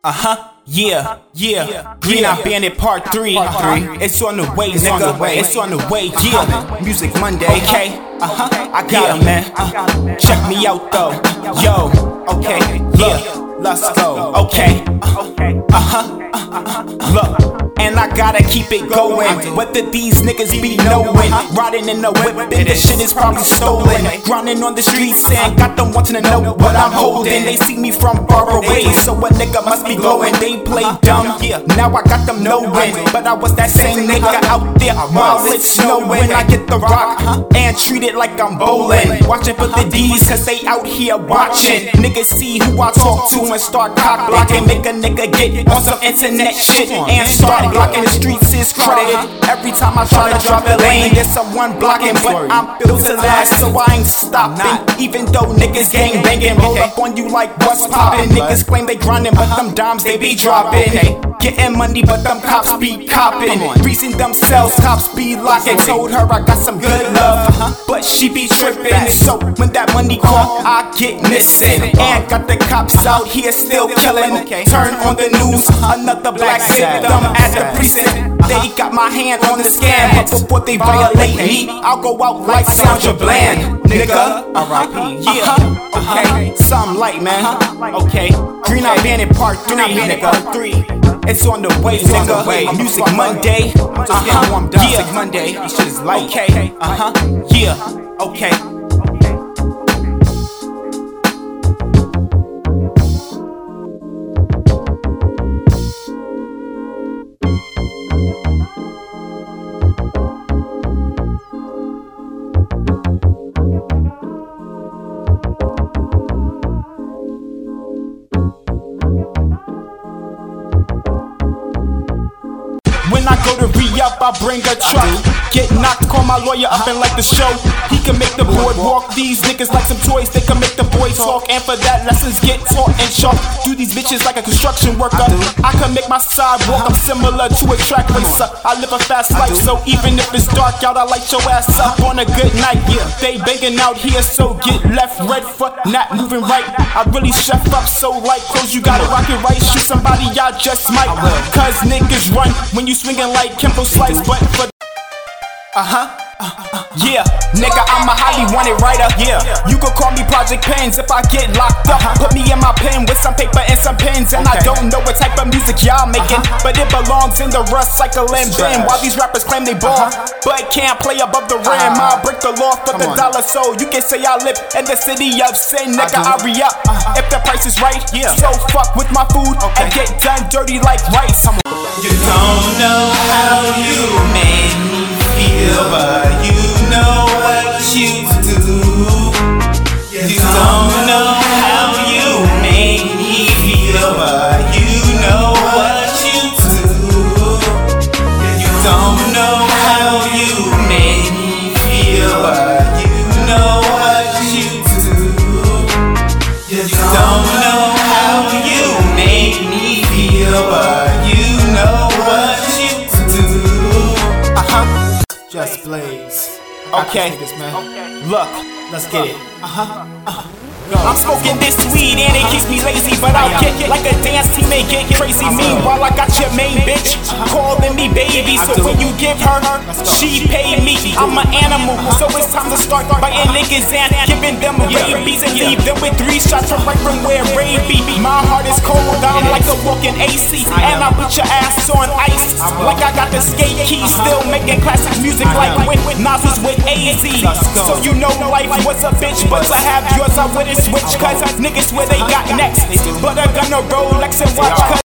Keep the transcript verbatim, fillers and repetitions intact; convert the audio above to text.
Uh-huh, yeah, yeah. Green Eye Bandit Part three. It's on the way, nigga. It's on the way, yeah. Music Monday. Okay, uh-huh, I got him, man. Check me out, though. Yo, okay, yeah. Let's go. Okay, uh-huh. Look. And I gotta keep it going. Whether these niggas be knowing. Riding in the whip and the shit is probably stolen. Grinding on the streets and got them wanting to know what I'm holding. They see me from far away, so a nigga must be glowing. They play dumb, now I got them knowing. But I was that same nigga out there while it's snowing. I get the rock and treat it like I'm bowling. Watching for the D's cause they out here watching. Niggas see who I talk to and start cock blocking. Make a nigga get on some internet shit and start blocking. The streets is crowded. Every time I try to drop a lane, there's someone blocking. But I'm built to last, so I ain't stopping. Even though niggas gang banging, roll up on you like what's poppin'. Niggas claim they grindin', but them dimes they be dropping. Getting money, but them cops be copping. Reason themselves, cops be locking. Told her I got some good love, but she be trippin'. So when that money call, I get missing. And got the cops out here still killing. Turn on the news, another black victim at the precinct. They got my hand on the scan, but before they violate me, I'll go out like Sandra Bland, nigga. R I P, yeah. Okay, something light, man. Okay, Green Eye Bandit Part three, nigga. It's on the way, nigga. Music Monday. Uh-huh, yeah. Monday. This shit is light. Okay, uh-huh, yeah. Okay. When I go to re-up, I bring a truck. Get knocked, call my lawyer up and like the show. He can make the board walk. These niggas like some toys, they can make the boys talk. And for that, lessons get taught and chalk. Do these bitches like a construction worker. I can make my sidewalk, I'm similar to a track racer. I live a fast life, so even if it's dark out, I light your ass up on a good night. Yeah, they banging out here, so get left, red foot, not moving right. I really chef up, so like clothes, you gotta rock it right. Shoot somebody, y'all just might. Cause niggas run when you swinging like Kimbo Slice, but for uh-huh. Uh, yeah, nigga, I'm a highly wanted writer. Yeah, you could call me Project Pens if I get locked up. Put me in my pen with some paper and some pens, and I don't know what type of music y'all making, but it belongs in the recycling bin. While these rappers claim they ball, but can't play above the rim. I break the law for the dollar, so you can say I live in the city of sin. Nigga, I re-up if the price is right. So fuck with my food and get done dirty like rice. You don't know how you made me feel, but you know what you do. You don't know how you made me feel, but you know what you do. You don't know how you made me feel, but you know what you do. You don't know how you made me feel, but you know what you do. Uh-huh. Just Blaze. Okay, this, man. Look, Let's get it. Uh-huh. Uh-huh. I'm smoking this weed and it keeps me lazy, but I'll get like a dance team and get crazy. Meanwhile, I got your main bitch calling me baby, so when you give her, she pay me. I'm an animal, so it's time to start biting niggas and giving them rabies and leave them with three shots from right from where Ray be. My heart is cold, I'm like a walking A C, and I put your ass on ice like I got the skate key. Still making classic music like when Nas was with A Z. So you know life was a bitch, but to have yours I wouldn't switch, cause niggas where they got next. But I'm gonna Rolex and watch, cause